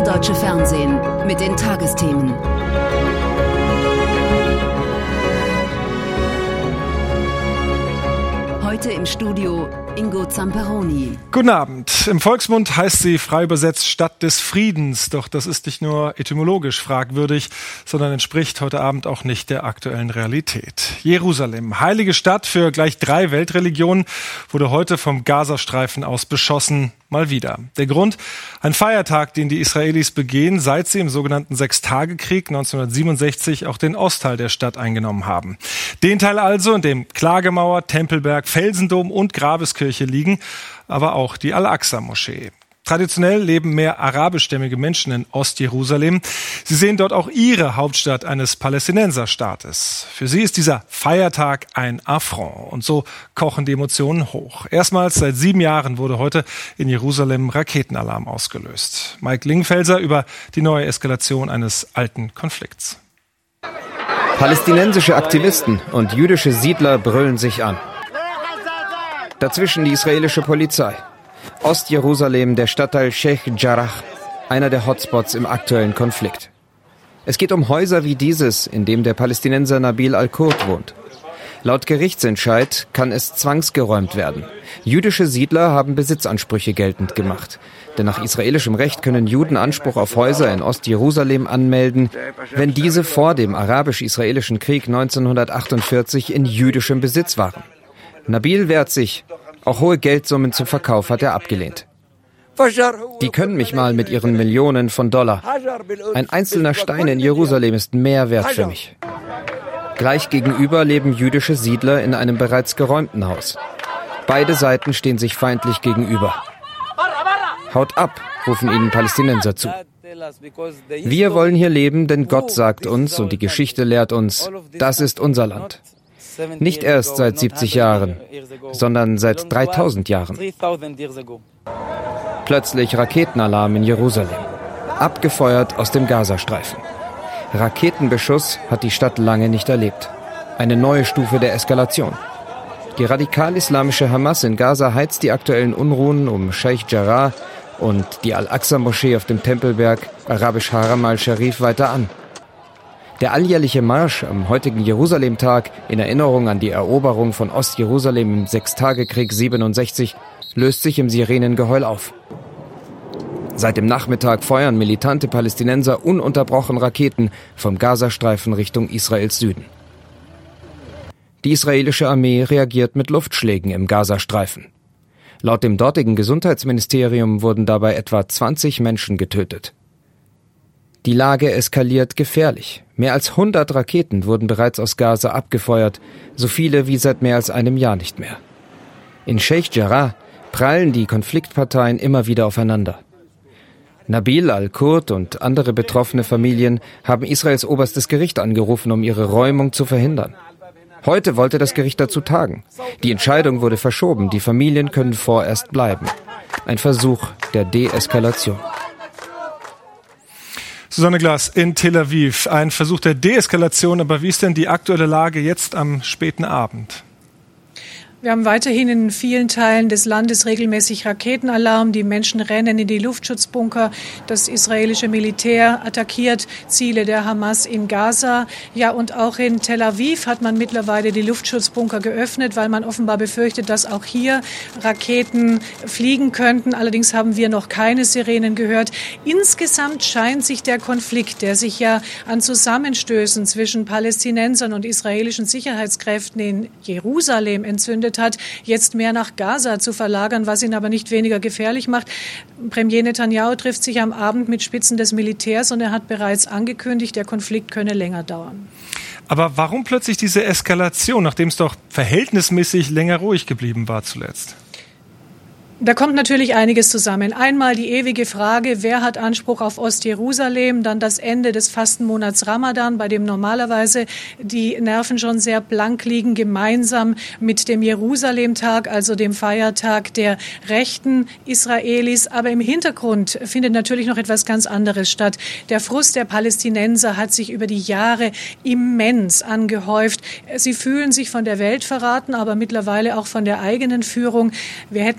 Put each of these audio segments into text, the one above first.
Deutsche Fernsehen mit den Tagesthemen. Heute im Studio Ingo Zamperoni. Guten Abend. Im Volksmund heißt sie frei übersetzt Stadt des Friedens. Doch das ist nicht nur etymologisch fragwürdig, sondern entspricht heute Abend auch nicht der aktuellen Realität. Jerusalem, heilige Stadt für gleich 3 Weltreligionen, wurde heute vom Gazastreifen aus beschossen. Mal wieder. Der Grund? Ein Feiertag, den die Israelis begehen, seit sie im sogenannten Sechstagekrieg 1967 auch den Ostteil der Stadt eingenommen haben. Den Teil also, in dem Klagemauer, Tempelberg, Felsendom und Grabeskirche liegen, aber auch die Al-Aqsa-Moschee. Traditionell leben mehr arabischstämmige Menschen in Ostjerusalem. Sie sehen dort auch ihre Hauptstadt eines Palästinenserstaates. Für sie ist dieser Feiertag ein Affront. Und so kochen die Emotionen hoch. Erstmals seit 7 Jahren wurde heute in Jerusalem Raketenalarm ausgelöst. Mike Lingfelser über die neue Eskalation eines alten Konflikts. Palästinensische Aktivisten und jüdische Siedler brüllen sich an. Dazwischen die israelische Polizei. Ostjerusalem, der Stadtteil Sheikh Jarrah, einer der Hotspots im aktuellen Konflikt. Es geht um Häuser wie dieses, in dem der Palästinenser Nabil Al-Kurd wohnt. Laut Gerichtsentscheid kann es zwangsgeräumt werden. Jüdische Siedler haben Besitzansprüche geltend gemacht. Denn nach israelischem Recht können Juden Anspruch auf Häuser in Ostjerusalem anmelden, wenn diese vor dem arabisch-israelischen Krieg 1948 in jüdischem Besitz waren. Nabil wehrt sich. Auch hohe Geldsummen zum Verkauf hat er abgelehnt. Die können mich mal mit ihren Millionen von Dollar. Ein einzelner Stein in Jerusalem ist mehr wert für mich. Gleich gegenüber leben jüdische Siedler in einem bereits geräumten Haus. Beide Seiten stehen sich feindlich gegenüber. Haut ab, rufen ihnen Palästinenser zu. Wir wollen hier leben, denn Gott sagt uns und die Geschichte lehrt uns, das ist unser Land. Nicht erst seit 70 Jahren, sondern seit 3000 Jahren. Plötzlich Raketenalarm in Jerusalem. Abgefeuert aus dem Gazastreifen. Raketenbeschuss hat die Stadt lange nicht erlebt. Eine neue Stufe der Eskalation. Die radikal-islamische Hamas in Gaza heizt die aktuellen Unruhen um Sheikh Jarrah und die Al-Aqsa-Moschee auf dem Tempelberg, arabisch Haram al-Sharif, weiter an. Der alljährliche Marsch am heutigen Jerusalem-Tag in Erinnerung an die Eroberung von Ostjerusalem im Sechstagekrieg 67 löst sich im Sirenengeheul auf. Seit dem Nachmittag feuern militante Palästinenser ununterbrochen Raketen vom Gazastreifen Richtung Israels Süden. Die israelische Armee reagiert mit Luftschlägen im Gazastreifen. Laut dem dortigen Gesundheitsministerium wurden dabei etwa 20 Menschen getötet. Die Lage eskaliert gefährlich. Mehr als 100 Raketen wurden bereits aus Gaza abgefeuert, so viele wie seit mehr als einem Jahr nicht mehr. In Sheikh Jarrah prallen die Konfliktparteien immer wieder aufeinander. Nabil Al-Kurd und andere betroffene Familien haben Israels oberstes Gericht angerufen, um ihre Räumung zu verhindern. Heute wollte das Gericht dazu tagen. Die Entscheidung wurde verschoben, die Familien können vorerst bleiben. Ein Versuch der Deeskalation. Susanne Glas in Tel Aviv. Ein Versuch der Deeskalation, aber wie ist denn die aktuelle Lage jetzt am späten Abend? Wir haben weiterhin in vielen Teilen des Landes regelmäßig Raketenalarm. Die Menschen rennen in die Luftschutzbunker. Das israelische Militär attackiert Ziele der Hamas in Gaza. Ja, und auch in Tel Aviv hat man mittlerweile die Luftschutzbunker geöffnet, weil man offenbar befürchtet, dass auch hier Raketen fliegen könnten. Allerdings haben wir noch keine Sirenen gehört. Insgesamt scheint sich der Konflikt, der sich ja an Zusammenstößen zwischen Palästinensern und israelischen Sicherheitskräften in Jerusalem entzündet hat, jetzt mehr nach Gaza zu verlagern, was ihn aber nicht weniger gefährlich macht. Premier Netanyahu trifft sich am Abend mit Spitzen des Militärs und er hat bereits angekündigt, der Konflikt könne länger dauern. Aber warum plötzlich diese Eskalation, nachdem es doch verhältnismäßig länger ruhig geblieben war zuletzt? Da kommt natürlich einiges zusammen. Einmal die ewige Frage, wer hat Anspruch auf Ostjerusalem? Dann das Ende des Fastenmonats Ramadan, bei dem normalerweise die Nerven schon sehr blank liegen, gemeinsam mit dem Jerusalem-Tag, also dem Feiertag der rechten Israelis. Aber im Hintergrund findet natürlich noch etwas ganz anderes statt. Der Frust der Palästinenser hat sich über die Jahre immens angehäuft. Sie fühlen sich von der Welt verraten, aber mittlerweile auch von der eigenen Führung. Wir hätten Ende Mai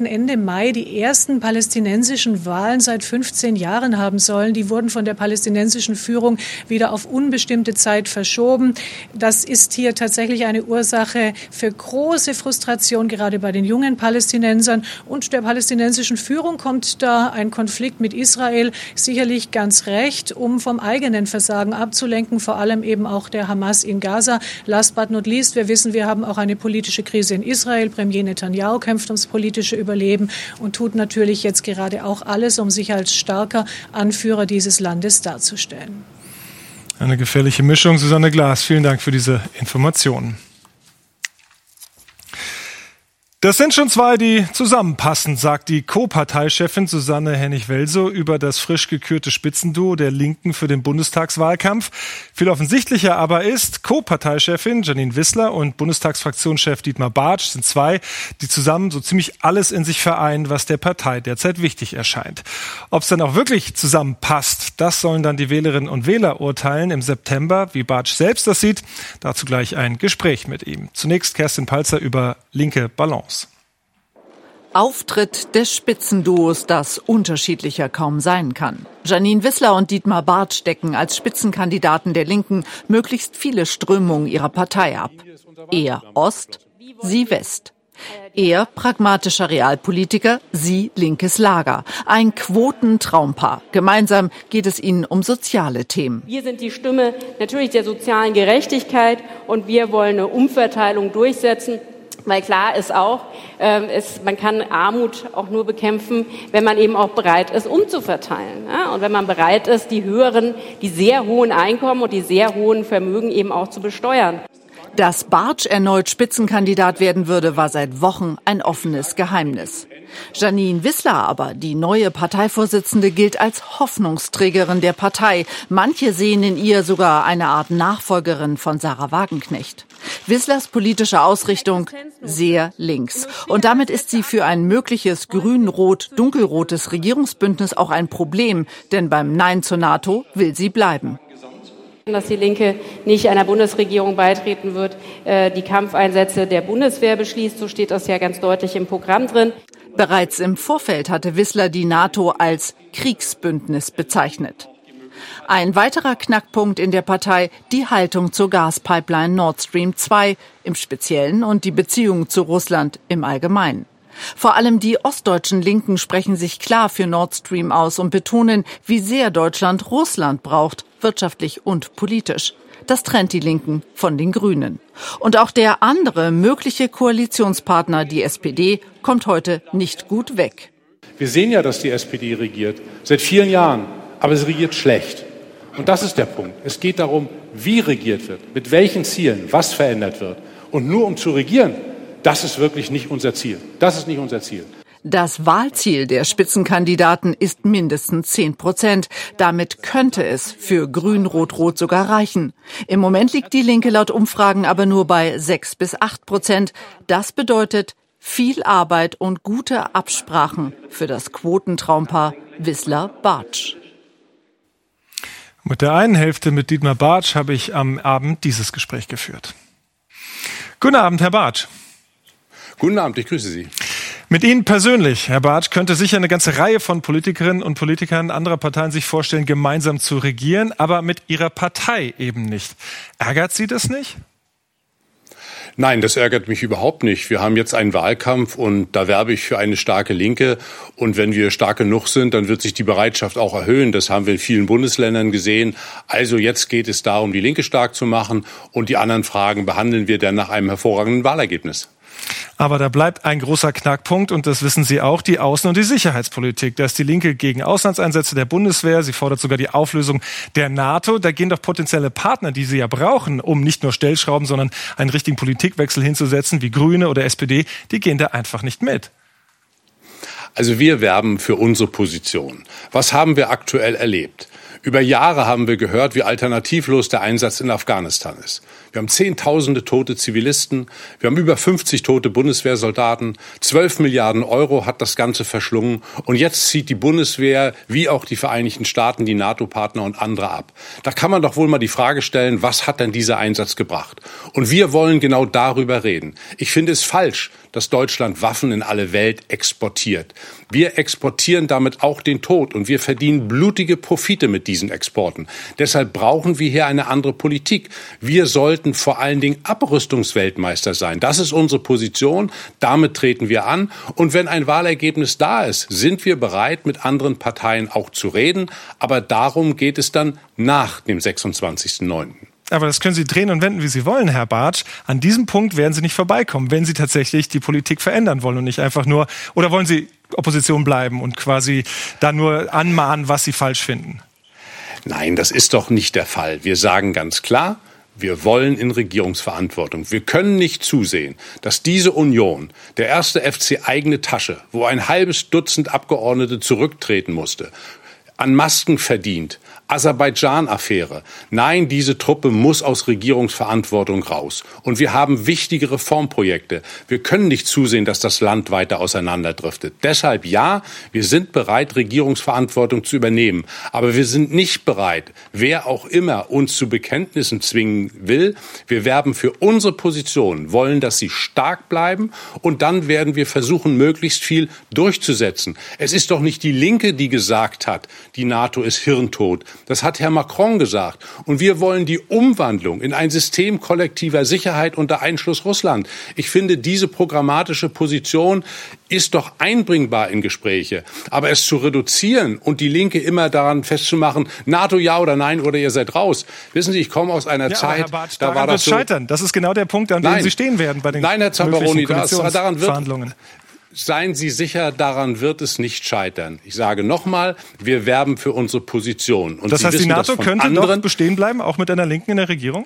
Mai die ersten palästinensischen Wahlen seit 15 Jahren haben sollen. Die wurden von der palästinensischen Führung wieder auf unbestimmte Zeit verschoben. Das ist hier tatsächlich eine Ursache für große Frustration, gerade bei den jungen Palästinensern. Und der palästinensischen Führung kommt da ein Konflikt mit Israel sicherlich ganz recht, um vom eigenen Versagen abzulenken, vor allem eben auch der Hamas in Gaza. Last but not least, wir wissen, wir haben auch eine politische Krise in Israel. Premier Netanyahu kämpft ums politische Überleben und tut natürlich jetzt gerade auch alles, um sich als starker Anführer dieses Landes darzustellen. Eine gefährliche Mischung. Susanne Glas, vielen Dank für diese Informationen. Das sind schon zwei, die zusammenpassen, sagt die Co-Parteichefin Susanne Hennig-Welsow über das frisch gekürte Spitzenduo der Linken für den Bundestagswahlkampf. Viel offensichtlicher aber ist, Co-Parteichefin Jeanine Wissler und Bundestagsfraktionschef Dietmar Bartsch sind zwei, die zusammen so ziemlich alles in sich vereinen, was der Partei derzeit wichtig erscheint. Ob es dann auch wirklich zusammenpasst, das sollen dann die Wählerinnen und Wähler urteilen im September, wie Bartsch selbst das sieht. Dazu gleich ein Gespräch mit ihm. Zunächst Kerstin Palzer über linke Balance. Auftritt des Spitzenduos, das unterschiedlicher kaum sein kann. Jeanine Wissler und Dietmar Bartsch stecken als Spitzenkandidaten der Linken möglichst viele Strömungen ihrer Partei ab. Er Ost, sie West. Er pragmatischer Realpolitiker, sie linkes Lager. Ein Quotentraumpaar. Gemeinsam geht es ihnen um soziale Themen. Wir sind die Stimme natürlich der sozialen Gerechtigkeit und wir wollen eine Umverteilung durchsetzen. Weil klar ist auch, man kann Armut auch nur bekämpfen, wenn man eben auch bereit ist, umzuverteilen. Ja? Und wenn man bereit ist, die sehr hohen Einkommen und die sehr hohen Vermögen eben auch zu besteuern. Dass Bartsch erneut Spitzenkandidat werden würde, war seit Wochen ein offenes Geheimnis. Jeanine Wissler aber, die neue Parteivorsitzende, gilt als Hoffnungsträgerin der Partei. Manche sehen in ihr sogar eine Art Nachfolgerin von Sarah Wagenknecht.Wisslers politische Ausrichtung sehr links. Und damit ist sie für ein mögliches grün-rot-dunkelrotes Regierungsbündnis auch ein Problem. Denn beim Nein zur NATO will sie bleiben. Dass die Linke nicht einer Bundesregierung beitreten wird, die Kampfeinsätze der Bundeswehr beschließt, so steht das ja ganz deutlich im Programm drin. Bereits im Vorfeld hatte Wissler die NATO als Kriegsbündnis bezeichnet. Ein weiterer Knackpunkt in der Partei, die Haltung zur Gaspipeline Nord Stream 2 im Speziellen und die Beziehungen zu Russland im Allgemeinen. Vor allem die ostdeutschen Linken sprechen sich klar für Nord Stream aus und betonen, wie sehr Deutschland Russland braucht, wirtschaftlich und politisch. Das trennt die Linken von den Grünen. Und auch der andere mögliche Koalitionspartner, die SPD, kommt heute nicht gut weg. Wir sehen ja, dass die SPD regiert, seit vielen Jahren, aber sie regiert schlecht. Und das ist der Punkt. Es geht darum, wie regiert wird, mit welchen Zielen, was verändert wird. Und nur um zu regieren, das ist wirklich nicht unser Ziel. Das ist nicht unser Ziel. Das Wahlziel der Spitzenkandidaten ist mindestens 10%. Damit könnte es für Grün-Rot-Rot sogar reichen. Im Moment liegt die Linke laut Umfragen aber nur bei 6-8%. Das bedeutet viel Arbeit und gute Absprachen für das Quotentraumpaar Wissler-Bartsch. Mit der einen Hälfte, mit Dietmar Bartsch, habe ich am Abend dieses Gespräch geführt. Guten Abend, Herr Bartsch. Guten Abend, ich grüße Sie. Mit Ihnen persönlich, Herr Bartsch, könnte sicher eine ganze Reihe von Politikerinnen und Politikern anderer Parteien sich vorstellen, gemeinsam zu regieren, aber mit Ihrer Partei eben nicht. Ärgert Sie das nicht? Nein, das ärgert mich überhaupt nicht. Wir haben jetzt einen Wahlkampf und da werbe ich für eine starke Linke. Und wenn wir stark genug sind, dann wird sich die Bereitschaft auch erhöhen. Das haben wir in vielen Bundesländern gesehen. Also jetzt geht es darum, die Linke stark zu machen und die anderen Fragen behandeln wir dann nach einem hervorragenden Wahlergebnis. Aber da bleibt ein großer Knackpunkt, und das wissen Sie auch, die Außen- und die Sicherheitspolitik. Da ist die Linke gegen Auslandseinsätze der Bundeswehr. Sie fordert sogar die Auflösung der NATO. Da gehen doch potenzielle Partner, die sie ja brauchen, um nicht nur Stellschrauben, sondern einen richtigen Politikwechsel hinzusetzen, wie Grüne oder SPD, die gehen da einfach nicht mit. Also wir werben für unsere Position. Was haben wir aktuell erlebt? Über Jahre haben wir gehört, wie alternativlos der Einsatz in Afghanistan ist. Wir haben Zehntausende tote Zivilisten, wir haben über 50 tote Bundeswehrsoldaten, 12 Milliarden Euro hat das Ganze verschlungen und jetzt zieht die Bundeswehr wie auch die Vereinigten Staaten, die NATO-Partner und andere ab. Da kann man doch wohl mal die Frage stellen, was hat denn dieser Einsatz gebracht? Und wir wollen genau darüber reden. Ich finde es falsch, dass Deutschland Waffen in alle Welt exportiert. Wir exportieren damit auch den Tod und wir verdienen blutige Profite mit diesen Exporten. Deshalb brauchen wir hier eine andere Politik. Wir sollten vor allen Dingen Abrüstungsweltmeister sein. Das ist unsere Position. Damit treten wir an. Und wenn ein Wahlergebnis da ist, sind wir bereit, mit anderen Parteien auch zu reden. Aber darum geht es dann nach dem 26.09. Aber das können Sie drehen und wenden, wie Sie wollen, Herr Bartsch. An diesem Punkt werden Sie nicht vorbeikommen, wenn Sie tatsächlich die Politik verändern wollen und nicht einfach nur, oder wollen Sie Opposition bleiben und quasi da nur anmahnen, was Sie falsch finden? Nein, das ist doch nicht der Fall. Wir sagen ganz klar, wir wollen in Regierungsverantwortung. Wir können nicht zusehen, dass diese Union, der erste FC eigene Tasche, wo ein halbes Dutzend Abgeordnete zurücktreten musste, an Masken verdient, Aserbaidschan-Affäre. Nein, diese Truppe muss aus Regierungsverantwortung raus. Und wir haben wichtige Reformprojekte. Wir können nicht zusehen, dass das Land weiter auseinanderdriftet. Deshalb ja, wir sind bereit, Regierungsverantwortung zu übernehmen. Aber wir sind nicht bereit, wer auch immer uns zu Bekenntnissen zwingen will. Wir werben für unsere Position, wollen, dass sie stark bleiben. Und dann werden wir versuchen, möglichst viel durchzusetzen. Es ist doch nicht die Linke, die gesagt hat, die NATO ist hirntot. Das hat Herr Macron gesagt. Und wir wollen die Umwandlung in ein System kollektiver Sicherheit unter Einschluss Russland. Ich finde, diese programmatische Position ist doch einbringbar in Gespräche. Aber es zu reduzieren und die Linke immer daran festzumachen, NATO ja oder nein oder ihr seid raus. Wissen Sie, ich komme aus einer Zeit, Herr Bartsch, da war das so. Scheitern. Das ist genau der Punkt, an dem Sie stehen werden bei den Herr Zamperoni, Koalitionsverhandlungen. Seien Sie sicher, daran wird es nicht scheitern. Ich sage nochmal, wir werben für unsere Position. Und das heißt, die NATO könnte doch bestehen bleiben, auch mit einer Linken in der Regierung?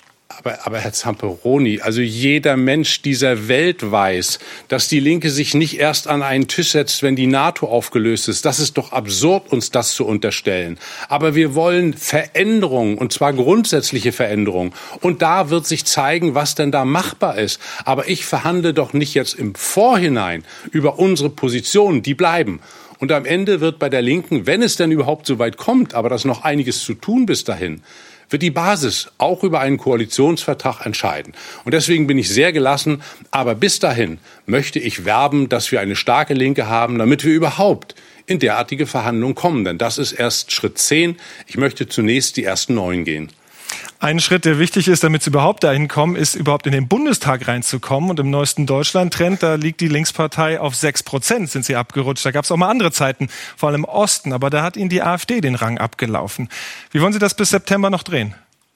Aber Herr Zamperoni, also jeder Mensch dieser Welt weiß, dass die Linke sich nicht erst an einen Tisch setzt, wenn die NATO aufgelöst ist. Das ist doch absurd, uns das zu unterstellen. Aber wir wollen Veränderungen, und zwar grundsätzliche Veränderungen. Und da wird sich zeigen, was denn da machbar ist. Aber ich verhandle doch nicht jetzt im Vorhinein über unsere Positionen, die bleiben. Und am Ende wird bei der Linken, wenn es denn überhaupt so weit kommt, aber das ist noch einiges zu tun bis dahin, wird die Basis auch über einen Koalitionsvertrag entscheiden. Und deswegen bin ich sehr gelassen. Aber bis dahin möchte ich werben, dass wir eine starke Linke haben, damit wir überhaupt in derartige Verhandlungen kommen. Denn das ist erst Schritt 10. Ich möchte zunächst die ersten 9 gehen. Ein Schritt, der wichtig ist, damit sie überhaupt dahin kommen, ist überhaupt in den Bundestag reinzukommen. Und im neuesten Deutschland-Trend, da liegt die Linkspartei auf 6%, sind sie abgerutscht. Da gab es auch mal andere Zeiten, vor allem im Osten. Aber da hat ihnen die AfD den Rang abgelaufen. Wie wollen Sie das bis September noch drehen?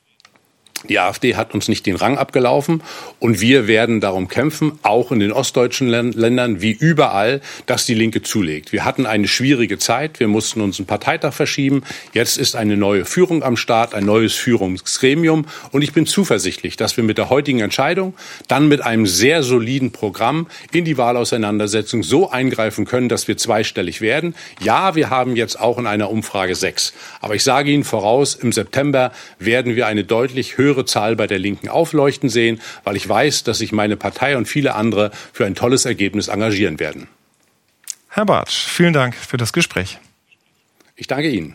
Die AfD hat uns nicht den Rang abgelaufen und wir werden darum kämpfen, auch in den ostdeutschen Ländern wie überall, dass die Linke zulegt. Wir hatten eine schwierige Zeit, wir mussten uns einen Parteitag verschieben. Jetzt ist eine neue Führung am Start, ein neues Führungsgremium und ich bin zuversichtlich, dass wir mit der heutigen Entscheidung dann mit einem sehr soliden Programm in die Wahlauseinandersetzung so eingreifen können, dass wir zweistellig werden. Ja, wir haben jetzt auch in einer Umfrage 6. Aber ich sage Ihnen voraus, im September werden wir eine deutlich höhere Zahl bei der Linken aufleuchten sehen, weil ich weiß, dass sich meine Partei und viele andere für ein tolles Ergebnis engagieren werden. Herr Bartsch, vielen Dank für das Gespräch. Ich danke Ihnen.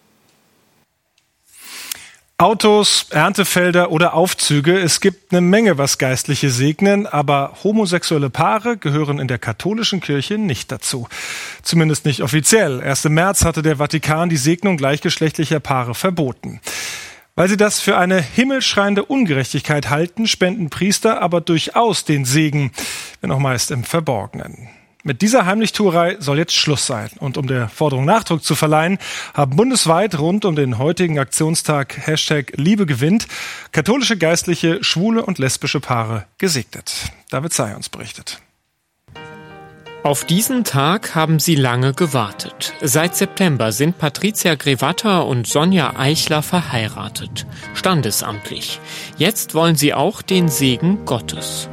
Autos, Erntefelder oder Aufzüge, es gibt eine Menge, was Geistliche segnen, aber homosexuelle Paare gehören in der katholischen Kirche nicht dazu. Zumindest nicht offiziell. Erst im März hatte der Vatikan die Segnung gleichgeschlechtlicher Paare verboten. Weil sie das für eine himmelschreiende Ungerechtigkeit halten, spenden Priester aber durchaus den Segen, wenn auch meist im Verborgenen. Mit dieser Heimlichtuerei soll jetzt Schluss sein. Und um der Forderung Nachdruck zu verleihen, haben bundesweit rund um den heutigen Aktionstag #Liebe gewinnt katholische Geistliche schwule und lesbische Paare gesegnet. David Sayons berichtet. Auf diesen Tag haben sie lange gewartet. Seit September sind Patricia Grevata und Sonja Eichler verheiratet, standesamtlich. Jetzt wollen sie auch den Segen Gottes.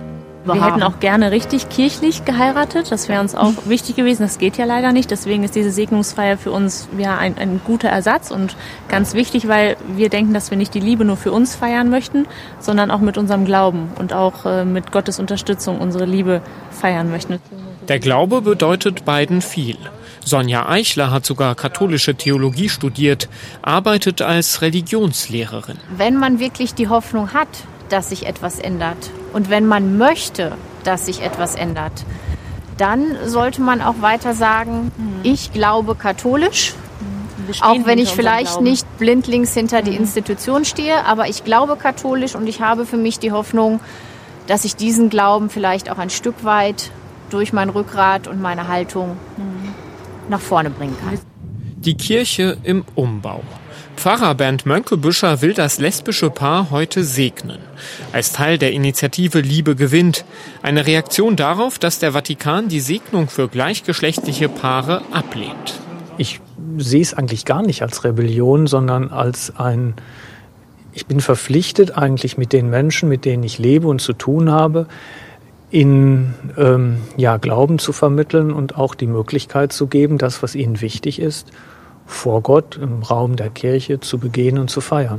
Wir hätten auch gerne richtig kirchlich geheiratet. Das wäre uns auch wichtig gewesen. Das geht ja leider nicht. Deswegen ist diese Segnungsfeier für uns ein guter Ersatz und ganz wichtig, weil wir denken, dass wir nicht die Liebe nur für uns feiern möchten, sondern auch mit unserem Glauben und auch mit Gottes Unterstützung unsere Liebe feiern möchten. Der Glaube bedeutet beiden viel. Sonja Eichler hat sogar katholische Theologie studiert, arbeitet als Religionslehrerin. Wenn man wirklich die Hoffnung hat, dass sich etwas ändert und wenn man möchte, dass sich etwas ändert, dann sollte man auch weiter sagen, ich glaube katholisch, auch wenn ich vielleicht nicht blindlings hinter die Institution stehe, aber ich glaube katholisch und ich habe für mich die Hoffnung, dass ich diesen Glauben vielleicht auch ein Stück weit durch mein Rückgrat und meine Haltung nach vorne bringen kann. Die Kirche im Umbau. Pfarrer Bernd Mönckebuescher will das lesbische Paar heute segnen. Als Teil der Initiative Liebe gewinnt. Eine Reaktion darauf, dass der Vatikan die Segnung für gleichgeschlechtliche Paare ablehnt. Ich sehe es eigentlich gar nicht als Rebellion, sondern als ich bin verpflichtet eigentlich mit den Menschen, mit denen ich lebe und zu tun habe, ihnen Glauben zu vermitteln und auch die Möglichkeit zu geben, das, was ihnen wichtig ist, vor Gott im Raum der Kirche zu begehen und zu feiern.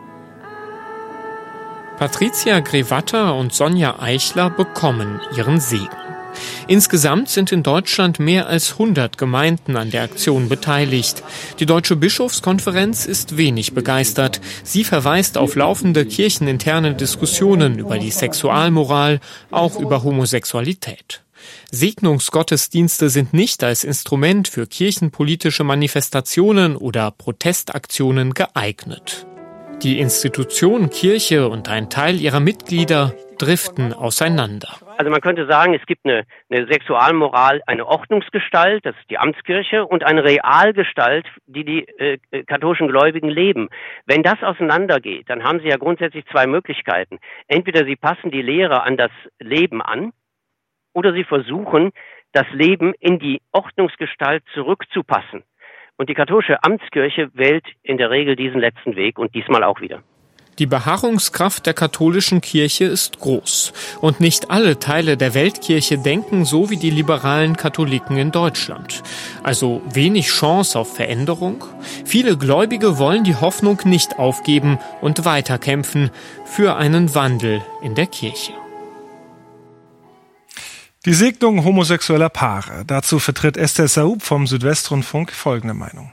Patricia Grevatter und Sonja Eichler bekommen ihren Segen. Insgesamt sind in Deutschland mehr als 100 Gemeinden an der Aktion beteiligt. Die Deutsche Bischofskonferenz ist wenig begeistert. Sie verweist auf laufende kircheninterne Diskussionen über die Sexualmoral, auch über Homosexualität. Segnungsgottesdienste sind nicht als Instrument für kirchenpolitische Manifestationen oder Protestaktionen geeignet. Die Institution Kirche und ein Teil ihrer Mitglieder driften auseinander. Also man könnte sagen, es gibt eine Sexualmoral, eine Ordnungsgestalt, das ist die Amtskirche, und eine Realgestalt, die katholischen Gläubigen leben. Wenn das auseinandergeht, dann haben sie ja grundsätzlich zwei Möglichkeiten. Entweder sie passen die Lehre an das Leben an, oder sie versuchen, das Leben in die Ordnungsgestalt zurückzupassen. Und die katholische Amtskirche wählt in der Regel diesen letzten Weg und diesmal auch wieder. Die Beharrungskraft der katholischen Kirche ist groß. Und nicht alle Teile der Weltkirche denken so wie die liberalen Katholiken in Deutschland. Also wenig Chance auf Veränderung. Viele Gläubige wollen die Hoffnung nicht aufgeben und weiterkämpfen für einen Wandel in der Kirche. Die Segnung homosexueller Paare. Dazu vertritt Esther Saub vom Südwestrundfunk folgende Meinung.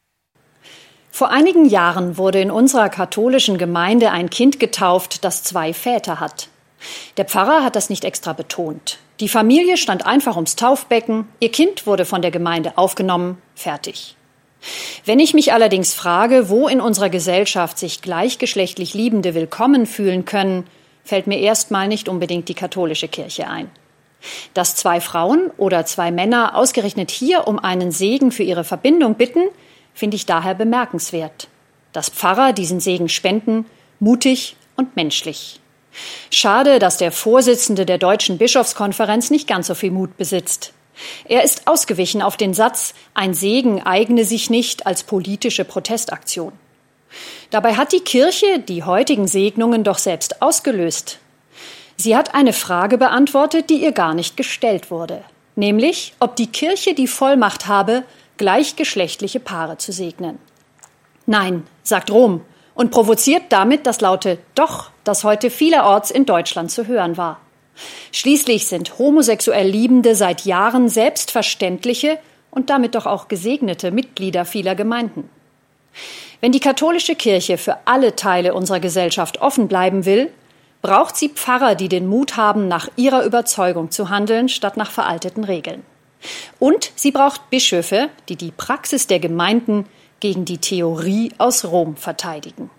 Vor einigen Jahren wurde in unserer katholischen Gemeinde ein Kind getauft, das 2 Väter hat. Der Pfarrer hat das nicht extra betont. Die Familie stand einfach ums Taufbecken, ihr Kind wurde von der Gemeinde aufgenommen, fertig. Wenn ich mich allerdings frage, wo in unserer Gesellschaft sich gleichgeschlechtlich Liebende willkommen fühlen können, fällt mir erstmal nicht unbedingt die katholische Kirche ein. Dass 2 Frauen oder 2 Männer ausgerechnet hier um einen Segen für ihre Verbindung bitten, finde ich daher bemerkenswert. Dass Pfarrer diesen Segen spenden, mutig und menschlich. Schade, dass der Vorsitzende der Deutschen Bischofskonferenz nicht ganz so viel Mut besitzt. Er ist ausgewichen auf den Satz, ein Segen eigne sich nicht als politische Protestaktion. Dabei hat die Kirche die heutigen Segnungen doch selbst ausgelöst. Sie hat eine Frage beantwortet, die ihr gar nicht gestellt wurde. Nämlich, ob die Kirche die Vollmacht habe, gleichgeschlechtliche Paare zu segnen. Nein, sagt Rom und provoziert damit das laute Doch, das heute vielerorts in Deutschland zu hören war. Schließlich sind homosexuell Liebende seit Jahren selbstverständliche und damit doch auch gesegnete Mitglieder vieler Gemeinden. Wenn die katholische Kirche für alle Teile unserer Gesellschaft offen bleiben will, braucht sie Pfarrer, die den Mut haben, nach ihrer Überzeugung zu handeln, statt nach veralteten Regeln. Und sie braucht Bischöfe, die die Praxis der Gemeinden gegen die Theorie aus Rom verteidigen.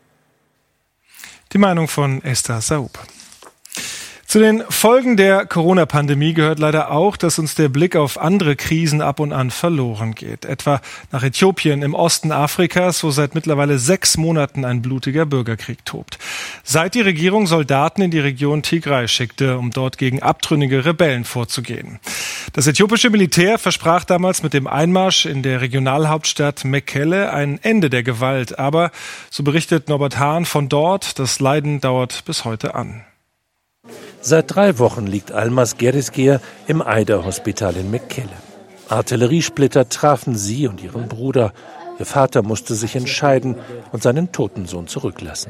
Die Meinung von Esther Saub. Zu den Folgen der Corona-Pandemie gehört leider auch, dass uns der Blick auf andere Krisen ab und an verloren geht. Etwa nach Äthiopien im Osten Afrikas, wo seit mittlerweile 6 Monaten ein blutiger Bürgerkrieg tobt. Seit die Regierung Soldaten in die Region Tigray schickte, um dort gegen abtrünnige Rebellen vorzugehen. Das äthiopische Militär versprach damals mit dem Einmarsch in der Regionalhauptstadt Mekelle ein Ende der Gewalt. Aber, so berichtet Norbert Hahn von dort, das Leiden dauert bis heute an. Seit 3 Wochen liegt Almas Gerisgeer im Aida-Hospital in Mekelle. Artilleriesplitter trafen sie und ihren Bruder. Ihr Vater musste sich entscheiden und seinen toten Sohn zurücklassen.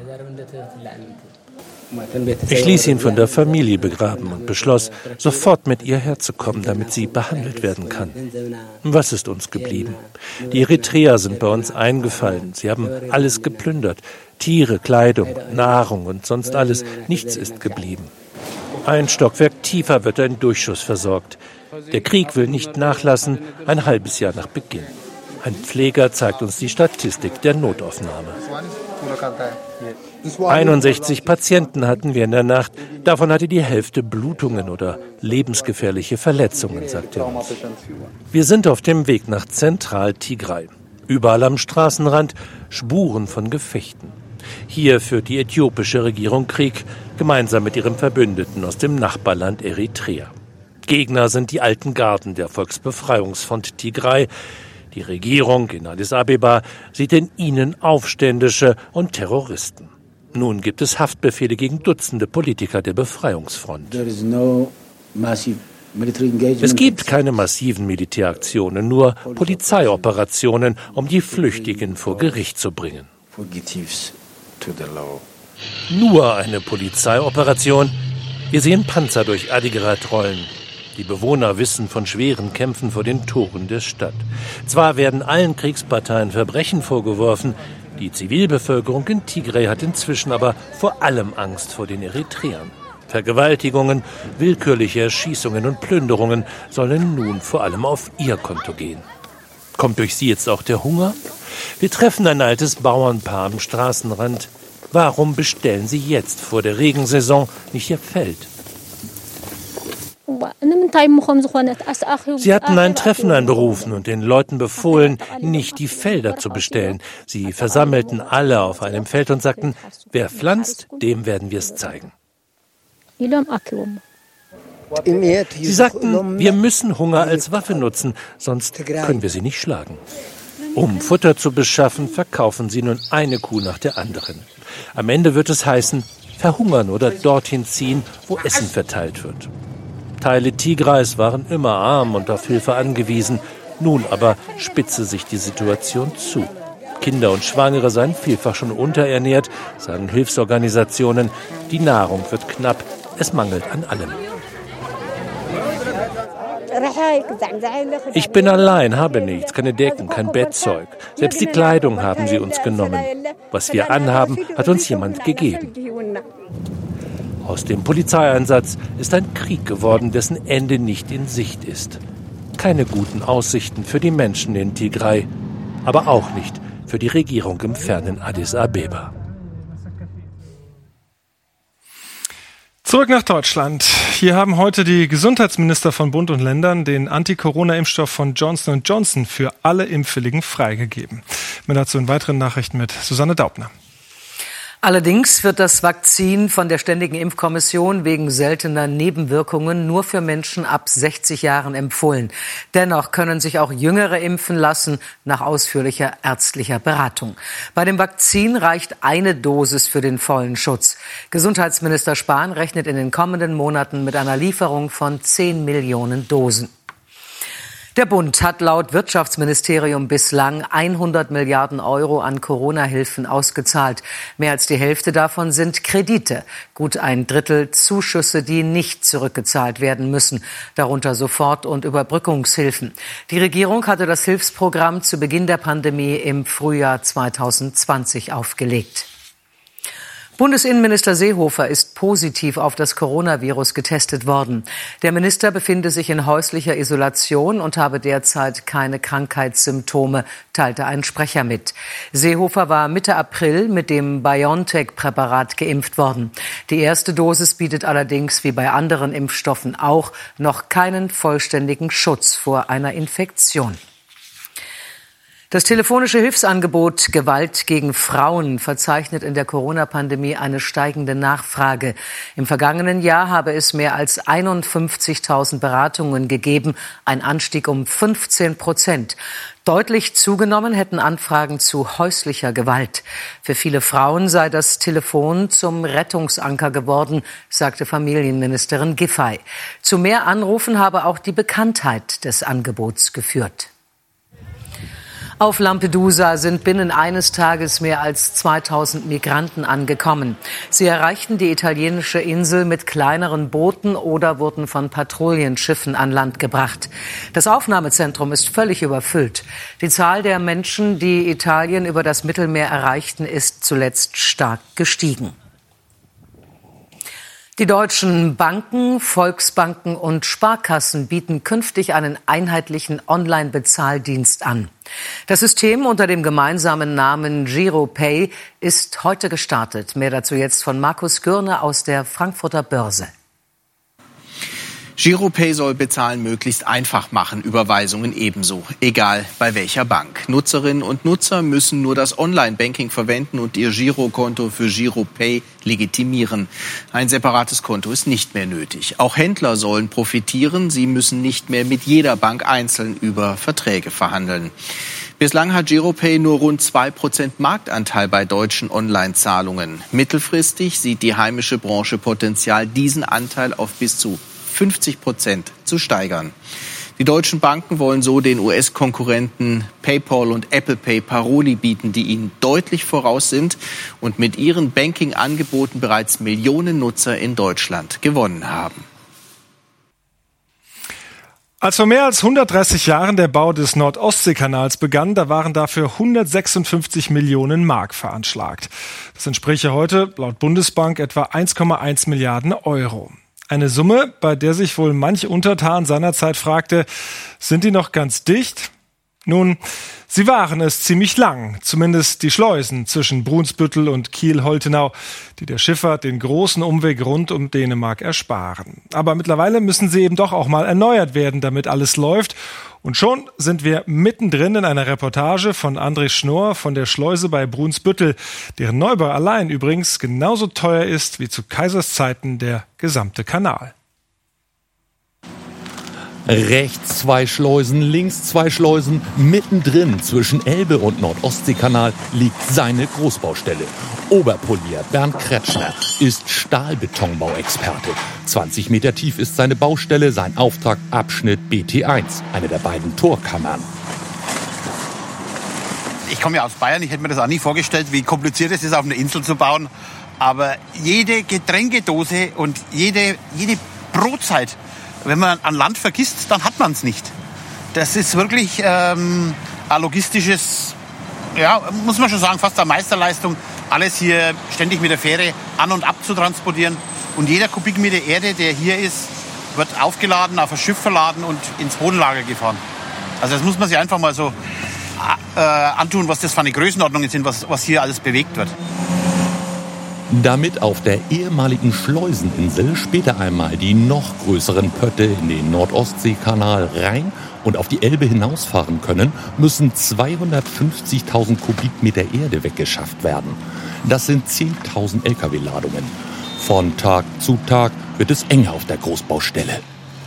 Ich ließ ihn von der Familie begraben und beschloss, sofort mit ihr herzukommen, damit sie behandelt werden kann. Was ist uns geblieben? Die Eritreer sind bei uns eingefallen. Sie haben alles geplündert. Tiere, Kleidung, Nahrung und sonst alles. Nichts ist geblieben. Ein Stockwerk tiefer wird ein Durchschuss versorgt. Der Krieg will nicht nachlassen, ein halbes Jahr nach Beginn. Ein Pfleger zeigt uns die Statistik der Notaufnahme. 61 Patienten hatten wir in der Nacht. Davon hatte die Hälfte Blutungen oder lebensgefährliche Verletzungen, sagt er uns. Wir sind auf dem Weg nach Zentral-Tigray. Überall am Straßenrand Spuren von Gefechten. Hier führt die äthiopische Regierung Krieg, gemeinsam mit ihrem Verbündeten aus dem Nachbarland Eritrea. Gegner sind die alten Garden der Volksbefreiungsfront Tigray. Die Regierung in Addis Abeba sieht in ihnen Aufständische und Terroristen. Nun gibt es Haftbefehle gegen Dutzende Politiker der Befreiungsfront. Es gibt keine massiven Militäraktionen, nur Polizeioperationen, um die Flüchtigen vor Gericht zu bringen. Nur eine Polizeioperation. Wir sehen Panzer durch Adigrat rollen. Die Bewohner wissen von schweren Kämpfen vor den Toren der Stadt. Zwar werden allen Kriegsparteien Verbrechen vorgeworfen, die Zivilbevölkerung in Tigray hat inzwischen aber vor allem Angst vor den Eritreern. Vergewaltigungen, willkürliche Erschießungen und Plünderungen sollen nun vor allem auf ihr Konto gehen. Kommt durch sie jetzt auch der Hunger? Wir treffen ein altes Bauernpaar am Straßenrand. Warum bestellen sie jetzt vor der Regensaison nicht ihr Feld? Sie hatten ein Treffen einberufen und den Leuten befohlen, nicht die Felder zu bestellen. Sie versammelten alle auf einem Feld und sagten, wer pflanzt, dem werden wir es zeigen. Sie sagten, wir müssen Hunger als Waffe nutzen, sonst können wir sie nicht schlagen. Um Futter zu beschaffen, verkaufen sie nun eine Kuh nach der anderen. Am Ende wird es heißen, verhungern oder dorthin ziehen, wo Essen verteilt wird. Teile Tigrays waren immer arm und auf Hilfe angewiesen. Nun aber spitze sich die Situation zu. Kinder und Schwangere seien vielfach schon unterernährt, sagen Hilfsorganisationen. Die Nahrung wird knapp, es mangelt an allem. Ich bin allein, habe nichts, keine Decken, kein Bettzeug. Selbst die Kleidung haben sie uns genommen. Was wir anhaben, hat uns jemand gegeben. Aus dem Polizeieinsatz ist ein Krieg geworden, dessen Ende nicht in Sicht ist. Keine guten Aussichten für die Menschen in Tigray, aber auch nicht für die Regierung im fernen Addis Abeba. Zurück nach Deutschland. Hier haben heute die Gesundheitsminister von Bund und Ländern den Anti-Corona-Impfstoff von Johnson & Johnson für alle Impfwilligen freigegeben. Mehr dazu in weiteren Nachrichten mit Susanne Daubner. Allerdings wird das Vakzin von der Ständigen Impfkommission wegen seltener Nebenwirkungen nur für Menschen ab 60 Jahren empfohlen. Dennoch können sich auch Jüngere impfen lassen, nach ausführlicher ärztlicher Beratung. Bei dem Vakzin reicht eine Dosis für den vollen Schutz. Gesundheitsminister Spahn rechnet in den kommenden Monaten mit einer Lieferung von 10 Millionen Dosen. Der Bund hat laut Wirtschaftsministerium bislang 100 Milliarden Euro an Corona-Hilfen ausgezahlt. Mehr als die Hälfte davon sind Kredite. Gut ein Drittel Zuschüsse, die nicht zurückgezahlt werden müssen. Darunter Sofort- und Überbrückungshilfen. Die Regierung hatte das Hilfsprogramm zu Beginn der Pandemie im Frühjahr 2020 aufgelegt. Bundesinnenminister Seehofer ist positiv auf das Coronavirus getestet worden. Der Minister befinde sich in häuslicher Isolation und habe derzeit keine Krankheitssymptome, teilte ein Sprecher mit. Seehofer war Mitte April mit dem BioNTech-Präparat geimpft worden. Die erste Dosis bietet allerdings wie bei anderen Impfstoffen auch noch keinen vollständigen Schutz vor einer Infektion. Das telefonische Hilfsangebot Gewalt gegen Frauen verzeichnet in der Corona-Pandemie eine steigende Nachfrage. Im vergangenen Jahr habe es mehr als 51.000 Beratungen gegeben, ein Anstieg um 15%. Deutlich zugenommen hätten Anfragen zu häuslicher Gewalt. Für viele Frauen sei das Telefon zum Rettungsanker geworden, sagte Familienministerin Giffey. Zu mehr Anrufen habe auch die Bekanntheit des Angebots geführt. Auf Lampedusa sind binnen eines Tages mehr als 2000 Migranten angekommen. Sie erreichten die italienische Insel mit kleineren Booten oder wurden von Patrouillenschiffen an Land gebracht. Das Aufnahmezentrum ist völlig überfüllt. Die Zahl der Menschen, die Italien über das Mittelmeer erreichten, ist zuletzt stark gestiegen. Die deutschen Banken, Volksbanken und Sparkassen bieten künftig einen einheitlichen Online-Bezahldienst an. Das System unter dem gemeinsamen Namen GiroPay ist heute gestartet. Mehr dazu jetzt von Markus Gürne aus der Frankfurter Börse. GiroPay soll Bezahlen möglichst einfach machen, Überweisungen ebenso, egal bei welcher Bank. Nutzerinnen und Nutzer müssen nur das Online-Banking verwenden und ihr Girokonto für GiroPay legitimieren. Ein separates Konto ist nicht mehr nötig. Auch Händler sollen profitieren. Sie müssen nicht mehr mit jeder Bank einzeln über Verträge verhandeln. Bislang hat GiroPay nur rund 2% Marktanteil bei deutschen Online-Zahlungen. Mittelfristig sieht die heimische Branche Potenzial, diesen Anteil auf bis zu 50% zu steigern. Die deutschen Banken wollen so den US-Konkurrenten PayPal und Apple Pay Paroli bieten, die ihnen deutlich voraus sind und mit ihren Banking-Angeboten bereits Millionen Nutzer in Deutschland gewonnen haben. Als vor mehr als 130 Jahren der Bau des Nord-Ostsee-Kanals begann, da waren dafür 156 Millionen Mark veranschlagt. Das entspräche heute laut Bundesbank etwa 1,1 Milliarden Euro. Eine Summe, bei der sich wohl manch Untertan seinerzeit fragte, sind die noch ganz dicht? Nun, sie waren es ziemlich lang, zumindest die Schleusen zwischen Brunsbüttel und Kiel-Holtenau, die der Schifffahrt den großen Umweg rund um Dänemark ersparen. Aber mittlerweile müssen sie eben doch auch mal erneuert werden, damit alles läuft. Und schon sind wir mittendrin in einer Reportage von André Schnorr von der Schleuse bei Brunsbüttel, deren Neubau allein übrigens genauso teuer ist wie zu Kaisers Zeiten der gesamte Kanal. Rechts 2 Schleusen, links 2 Schleusen, mittendrin zwischen Elbe und Nord-Ostsee-Kanal liegt seine Großbaustelle. Oberpolier Bernd Kretschmer ist Stahlbetonbauexperte. 20 Meter tief ist seine Baustelle, sein Auftrag Abschnitt BT1, eine der beiden Torkammern. Ich komme ja aus Bayern, ich hätte mir das auch nie vorgestellt, wie kompliziert es ist, auf einer Insel zu bauen. Aber jede Getränkedose und jede Brotzeit, wenn man an Land vergisst, dann hat man es nicht. Das ist wirklich ein logistisches, ja, muss man schon sagen, fast eine Meisterleistung, alles hier ständig mit der Fähre an und ab zu transportieren. Und jeder Kubikmeter Erde, der hier ist, wird aufgeladen, auf ein Schiff verladen und ins Bodenlager gefahren. Also das muss man sich einfach mal so antun, was das für eine Größenordnung sind, was hier alles bewegt wird. Damit auf der ehemaligen Schleuseninsel später einmal die noch größeren Pötte in den Nord-Ostsee-Kanal rein und auf die Elbe hinausfahren können, müssen 250.000 Kubikmeter Erde weggeschafft werden. Das sind 10.000 Lkw-Ladungen. Von Tag zu Tag wird es enger auf der Großbaustelle.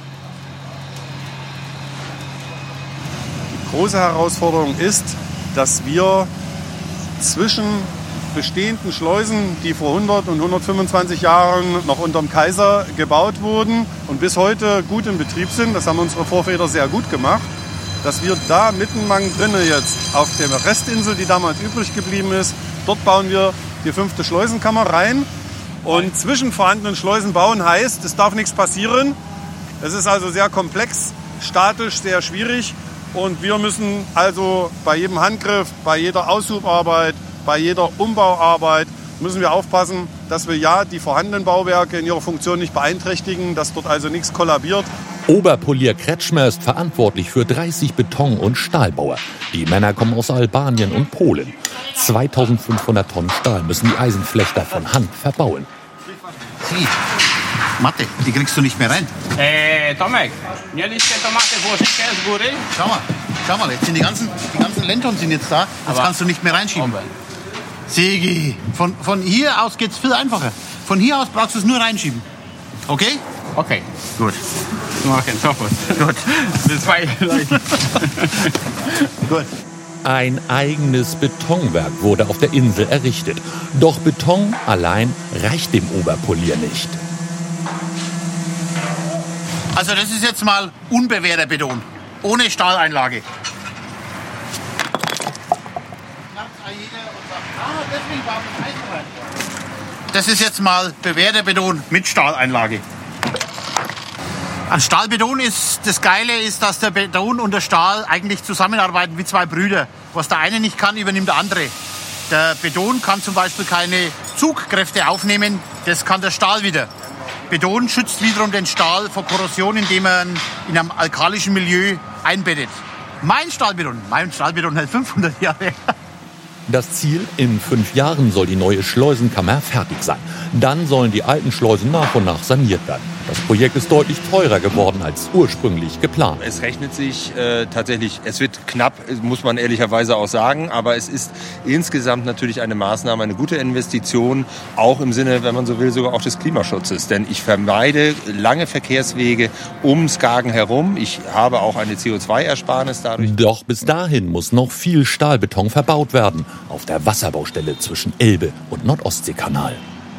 Die große Herausforderung ist, dass wir zwischen bestehenden Schleusen, die vor 100 und 125 Jahren noch unterm Kaiser gebaut wurden und bis heute gut in Betrieb sind, das haben unsere Vorväter sehr gut gemacht, dass wir da mitten drinnen jetzt auf der Restinsel, die damals übrig geblieben ist, dort bauen wir die 5. Schleusenkammer rein. Und zwischen vorhandenen Schleusen bauen heißt, es darf nichts passieren. Es ist also sehr komplex, statisch sehr schwierig. Und wir müssen also bei jedem Handgriff, bei jeder Aushubarbeit, bei jeder Umbauarbeit müssen wir aufpassen, dass wir ja die vorhandenen Bauwerke in ihrer Funktion nicht beeinträchtigen, dass dort also nichts kollabiert. Oberpolier Kretschmer ist verantwortlich für 30 Beton- und Stahlbauer. Die Männer kommen aus Albanien und Polen. 2500 Tonnen Stahl müssen die Eisenflechter von Hand verbauen. Sie, Mathe, die kriegst du nicht mehr rein. Tomek, mieliście tomaty włożyć z góry? Schau mal, schau mal, jetzt sind die ganzen Lentern sind jetzt da. Das kannst du nicht mehr reinschieben. Sigi, von hier aus geht's viel einfacher. Von hier aus brauchst du es nur reinschieben. Okay? Okay. Gut. Okay, gut. Bis bald. Gut. Ein eigenes Betonwerk wurde auf der Insel errichtet. Doch Beton allein reicht dem Oberpolier nicht. Also das ist jetzt mal unbewehrter Beton. Ohne Stahleinlage. Das ist jetzt mal bewährter Beton mit Stahleinlage. An Stahlbeton ist das Geile, ist, dass der Beton und der Stahl eigentlich zusammenarbeiten wie zwei Brüder. Was der eine nicht kann, übernimmt der andere. Der Beton kann zum Beispiel keine Zugkräfte aufnehmen, das kann der Stahl wieder. Beton schützt wiederum den Stahl vor Korrosion, indem er ihn in einem alkalischen Milieu einbettet. Mein Stahlbeton hält 500 Jahre. Das Ziel, in 5 Jahren soll die neue Schleusenkammer fertig sein. Dann sollen die alten Schleusen nach und nach saniert werden. Das Projekt ist deutlich teurer geworden als ursprünglich geplant. Es rechnet sich tatsächlich, es wird knapp, muss man ehrlicherweise auch sagen, aber es ist insgesamt natürlich eine Maßnahme, eine gute Investition, auch im Sinne, wenn man so will, sogar auch des Klimaschutzes. Denn ich vermeide lange Verkehrswege um Skagen herum. Ich habe auch eine CO2-Ersparnis dadurch. Doch bis dahin muss noch viel Stahlbeton verbaut werden. Auf der Wasserbaustelle zwischen Elbe und Nordostseekanal.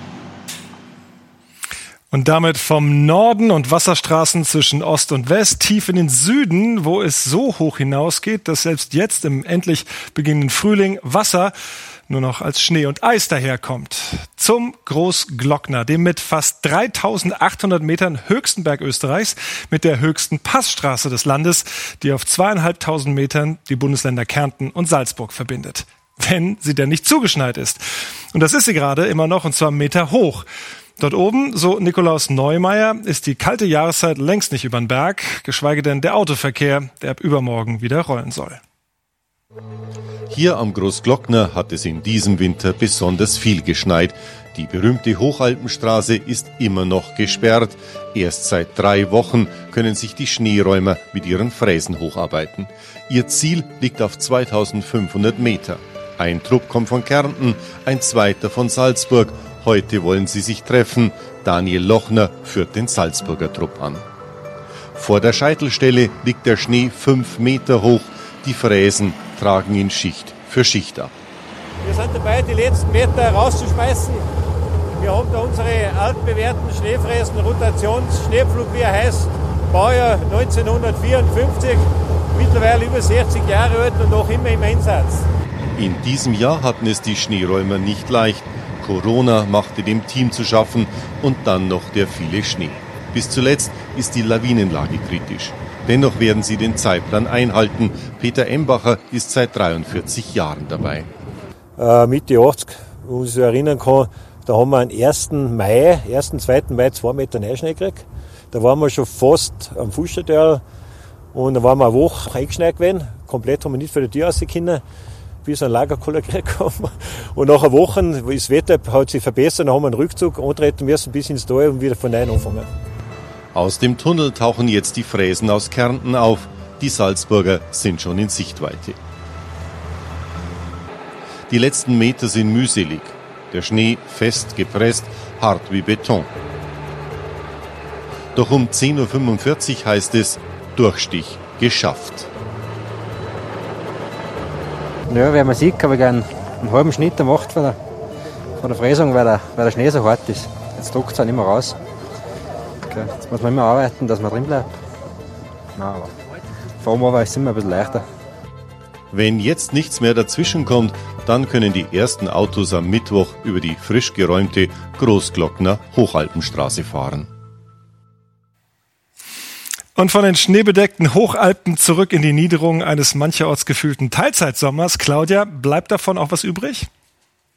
Und damit vom Norden und Wasserstraßen zwischen Ost und West tief in den Süden, wo es so hoch hinausgeht, dass selbst jetzt im endlich beginnenden Frühling Wasser nur noch als Schnee und Eis daherkommt. Zum Großglockner, dem mit fast 3.800 Metern höchsten Berg Österreichs, mit der höchsten Passstraße des Landes, die auf 2.500 Metern die Bundesländer Kärnten und Salzburg verbindet. Wenn sie denn nicht zugeschneit ist. Und das ist sie gerade immer noch, und zwar 1 Meter hoch. Dort oben, so Nikolaus Neumeier, ist die kalte Jahreszeit längst nicht übern Berg, geschweige denn der Autoverkehr, der ab übermorgen wieder rollen soll. Hier am Großglockner hat es in diesem Winter besonders viel geschneit. Die berühmte Hochalpenstraße ist immer noch gesperrt. Erst seit 3 Wochen können sich die Schneeräumer mit ihren Fräsen hocharbeiten. Ihr Ziel liegt auf 2.500 Meter. Ein Trupp kommt von Kärnten, ein zweiter von Salzburg. Heute wollen sie sich treffen. Daniel Lochner führt den Salzburger Trupp an. Vor der Scheitelstelle liegt der Schnee 5 Meter hoch. Die Fräsen tragen ihn Schicht für Schicht ab. Wir sind dabei, die letzten Meter rauszuschmeißen. Wir haben da unsere altbewährten Schneefräsen, Rotationsschneepflug, wie er heißt, Baujahr 1954, mittlerweile über 60 Jahre alt und noch immer im Einsatz. In diesem Jahr hatten es die Schneeräumer nicht leicht. Corona machte dem Team zu schaffen und dann noch der viele Schnee. Bis zuletzt ist die Lawinenlage kritisch. Dennoch werden sie den Zeitplan einhalten. Peter Embacher ist seit 43 Jahren dabei. Mitte 80, wo ich mich erinnern kann, da haben wir am 1. Mai, 2. Mai 2 Meter Neuschnee gekriegt. Da waren wir schon fast am Fußstadtal und da waren wir eine Woche eingeschneit gewesen. Komplett haben wir nicht vor der Tür rausgekommen, bis ein Lagerkoller gekriegt haben. Und nach einer Woche, das Wetter hat sich verbessert, dann haben wir einen Rückzug antreten müssen bis ins Tal und wieder von neuem anfangen. Aus dem Tunnel tauchen jetzt die Fräsen aus Kärnten auf. Die Salzburger sind schon in Sichtweite. Die letzten Meter sind mühselig. Der Schnee fest gepresst, hart wie Beton. Doch um 10.45 Uhr heißt es, Durchstich geschafft. Ja, wie man sieht, habe ich einen halben Schnitt gemacht von der Fräsung, weil der Schnee so hart ist. Jetzt drückt es auch nicht mehr raus. Okay. Jetzt muss man immer arbeiten, dass man drin bleibt. Nein, aber vor allem ist es immer ein bisschen leichter. Wenn jetzt nichts mehr dazwischen kommt, dann können die ersten Autos am Mittwoch über die frisch geräumte Großglockner Hochalpenstraße fahren. Und von den schneebedeckten Hochalpen zurück in die Niederungen eines mancherorts gefühlten Teilzeitsommers. Claudia, bleibt davon auch was übrig?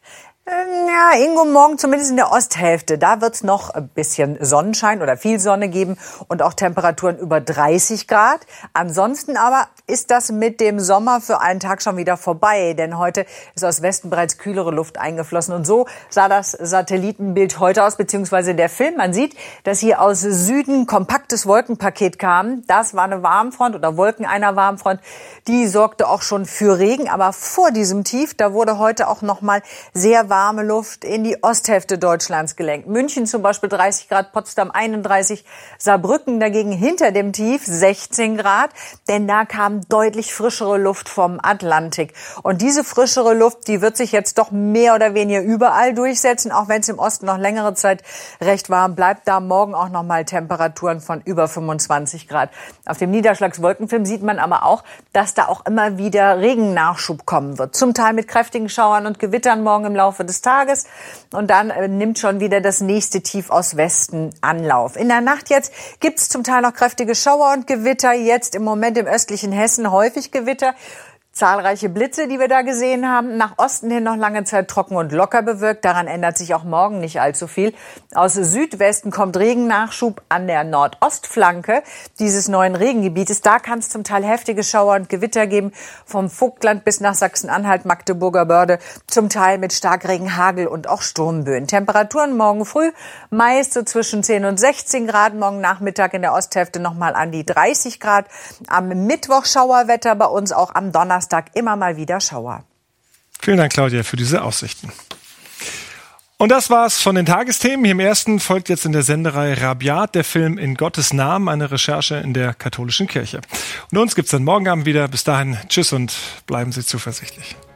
Ja, Ingo, morgen zumindest in der Osthälfte. Da wird's noch ein bisschen Sonnenschein oder viel Sonne geben und auch Temperaturen über 30 Grad. Ansonsten aber ist das mit dem Sommer für einen Tag schon wieder vorbei. Denn heute ist aus Westen bereits kühlere Luft eingeflossen. Und so sah das Satellitenbild heute aus, beziehungsweise der Film. Man sieht, dass hier aus Süden kompaktes Wolkenpaket kam. Das war eine Warmfront oder Wolken einer Warmfront. Die sorgte auch schon für Regen. Aber vor diesem Tief, da wurde heute auch noch mal sehr warme Luft in die Osthälfte Deutschlands gelenkt. München zum Beispiel 30 Grad, Potsdam 31, Saarbrücken dagegen hinter dem Tief 16 Grad, denn da kam deutlich frischere Luft vom Atlantik. Und diese frischere Luft, die wird sich jetzt doch mehr oder weniger überall durchsetzen, auch wenn es im Osten noch längere Zeit recht warm bleibt. Da morgen auch noch mal Temperaturen von über 25 Grad. Auf dem Niederschlagswolkenfilm sieht man aber auch, dass da auch immer wieder Regennachschub kommen wird. Zum Teil mit kräftigen Schauern und Gewittern morgen im Laufe des Tages. Und dann nimmt schon wieder das nächste Tief aus Westen Anlauf. In der Nacht jetzt gibt es zum Teil noch kräftige Schauer und Gewitter. Jetzt im Moment im östlichen Hessen häufig Gewitter. Zahlreiche Blitze, die wir da gesehen haben. Nach Osten hin noch lange Zeit trocken und locker bewölkt. Daran ändert sich auch morgen nicht allzu viel. Aus Südwesten kommt Regennachschub an der Nordostflanke dieses neuen Regengebietes. Da kann es zum Teil heftige Schauer und Gewitter geben. Vom Vogtland bis nach Sachsen-Anhalt, Magdeburger Börde. Zum Teil mit Starkregen, Hagel und auch Sturmböen. Temperaturen morgen früh meist so zwischen 10 und 16 Grad. Morgen Nachmittag in der Osthälfte nochmal an die 30 Grad. Am Mittwoch Schauerwetter bei uns, auch am Donnerstag immer mal wieder Schauer. Vielen Dank, Claudia, für diese Aussichten. Und das war's von den Tagesthemen. Hier im Ersten folgt jetzt in der Sendereihe Rabiat der Film In Gottes Namen, eine Recherche in der katholischen Kirche. Und uns gibt's dann morgen Abend wieder. Bis dahin, tschüss und bleiben Sie zuversichtlich.